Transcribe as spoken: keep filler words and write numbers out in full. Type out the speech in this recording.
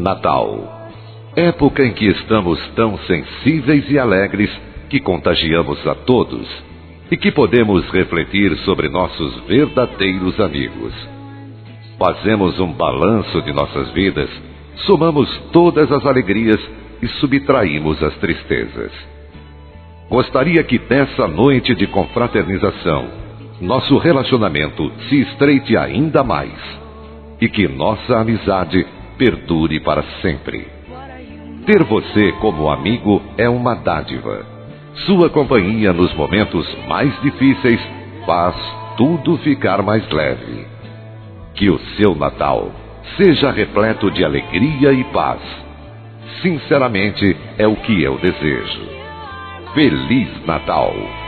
Natal. Época em que estamos tão sensíveis e alegres que contagiamos a todos e que podemos refletir sobre nossos verdadeiros amigos. Fazemos um balanço de nossas vidas, somamos todas as alegrias e subtraímos as tristezas. Gostaria que nessa noite de confraternização, nosso relacionamento se estreite ainda mais e que nossa amizade perdure para sempre. Ter você como amigo é uma dádiva. Sua companhia nos momentos mais difíceis faz tudo ficar mais leve. Que o seu Natal seja repleto de alegria e paz. Sinceramente, é o que eu desejo. Feliz Natal!